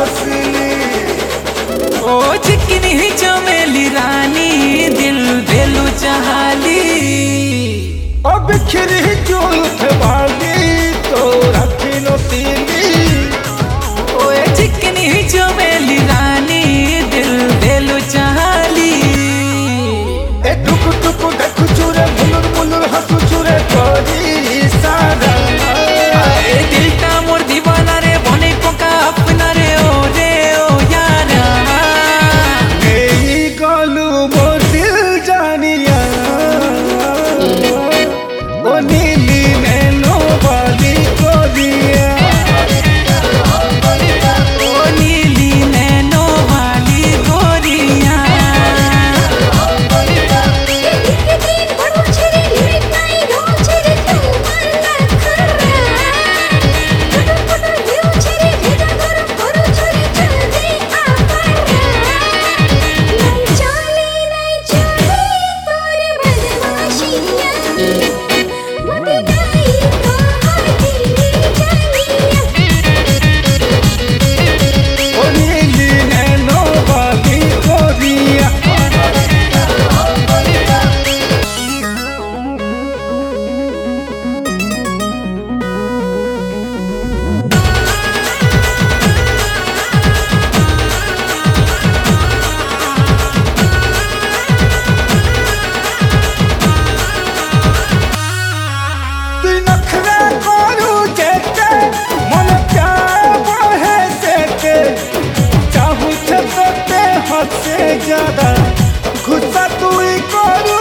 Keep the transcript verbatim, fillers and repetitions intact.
हंसली। ओ चिकनी चमेली रानी दिल देलू चाहली। ओ बिखरी जुल्फ वाली तो रखी लो तीली। ओ चिकनी चमेली रानी दिल देलू चाहली। ए टुक टुक देखु चुरे मुनुर मुनुर हंसु चुरे तोरी सारा। ए दिलटा मोर दीवाना रे बने पोका अपना रे ओ रे ओ यारा। मेरी गलू मोर दिल जानिया ओ नीली नैनो वाली गोरिया। ओ नीली नैनो वाली गोरिया। ओ नीली नैनो वाली गोरिया। তুই নখরা করু যেতে মন প্যার বহে যেতে চাহু তোতে হদে জ্যাদা গুসা তুই করু